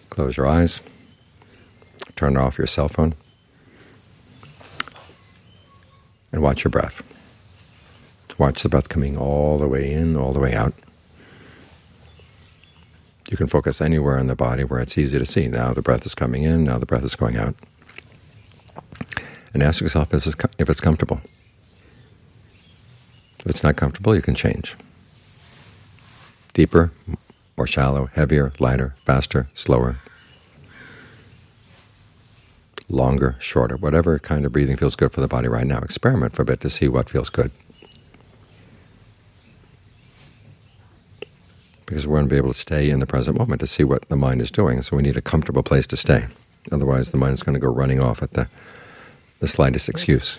Close your eyes. Turn off your cell phone. And watch your breath. Watch the breath coming all the way in, all the way out. You can focus anywhere in the body where it's easy to see. Now the breath is coming in, now the breath is going out. And ask yourself if it's comfortable. If it's not comfortable, you can change. Deeper, more shallow, heavier, lighter, faster, slower, longer, shorter, whatever kind of breathing feels good for the body right now. Experiment for a bit to see what feels good. Because we're going to be able to stay in the present moment to see what the mind is doing, so we need a comfortable place to stay. Otherwise the mind is going to go running off at the slightest excuse.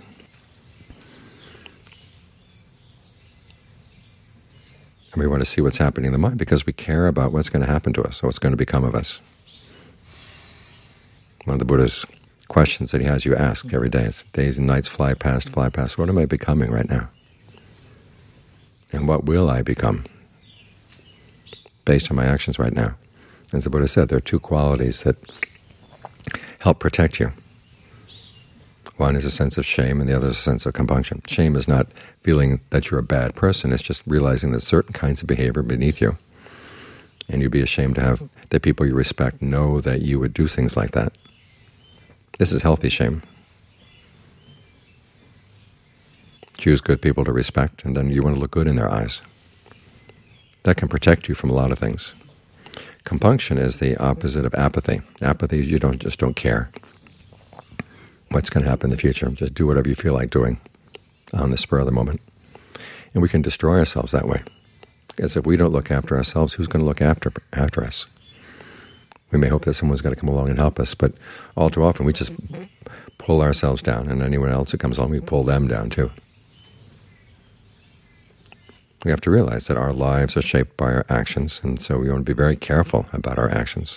And we want to see what's happening in the mind because we care about what's going to happen to us, or what's going to become of us. One of the Buddha's questions that he has you ask every day is, days and nights fly past, what am I becoming right now? And what will I become based on my actions right now? As the Buddha said, there are two qualities that help protect you. One is a sense of shame, and the other is a sense of compunction. Shame is not feeling that you're a bad person. It's just realizing that certain kinds of behavior beneath you, and you'd be ashamed to have the people you respect know that you would do things like that. This is healthy shame. Choose good people to respect, and then you want to look good in their eyes. That can protect you from a lot of things. Compunction is the opposite of apathy. Apathy is you just don't care what's going to happen in the future. Just do whatever you feel like doing on the spur of the moment. And we can destroy ourselves that way. Because if we don't look after ourselves, who's going to look after us? We may hope that someone's going to come along and help us, but all too often we just pull ourselves down, and anyone else who comes along, we pull them down too. We have to realize that our lives are shaped by our actions, and so we want to be very careful about our actions.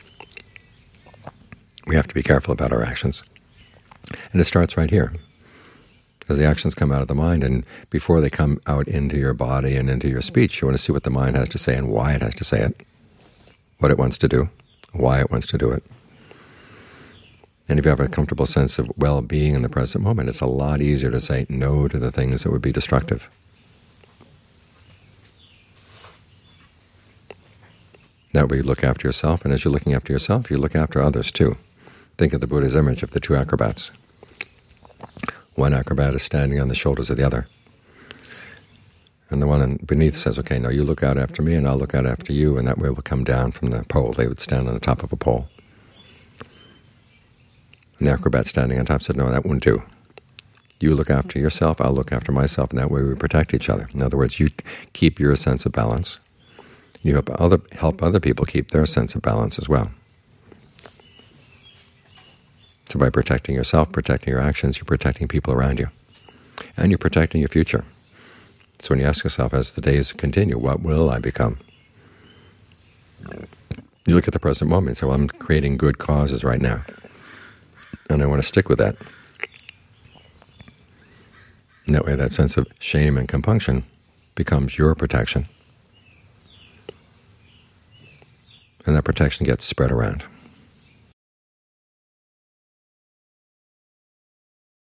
We have to be careful about our actions. And it starts right here, because the actions come out of the mind, and before they come out into your body and into your speech, you want to see what the mind has to say and why it has to say it, what it wants to do, why it wants to do it. And if you have a comfortable sense of well-being in the present moment, it's a lot easier to say no to the things that would be destructive. That way you look after yourself, and as you're looking after yourself, you look after others too. Think of the Buddha's image of the two acrobats. One acrobat is standing on the shoulders of the other. And the one beneath says, okay, now you look out after me and I'll look out after you, and that way we'll come down from the pole. They would stand on the top of a pole. And the acrobat standing on top said, no, that wouldn't do. You look after yourself, I'll look after myself, and that way we protect each other. In other words, you keep your sense of balance. You help other people keep their sense of balance as well. So by protecting yourself, protecting your actions, you're protecting people around you. And you're protecting your future. So when you ask yourself, as the days continue, what will I become? You look at the present moment and say, well, I'm creating good causes right now, and I want to stick with that. And that way that sense of shame and compunction becomes your protection. And that protection gets spread around.